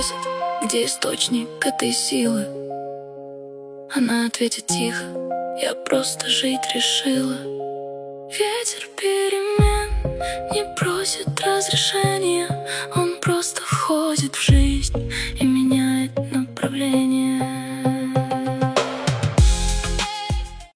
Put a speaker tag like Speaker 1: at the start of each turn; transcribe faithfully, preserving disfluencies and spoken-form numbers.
Speaker 1: спросит, где источник этой силы, она ответит тихо: я просто жить решила. Ветер перемен не просит разрешения, он просто входит в жизнь и меняет направление.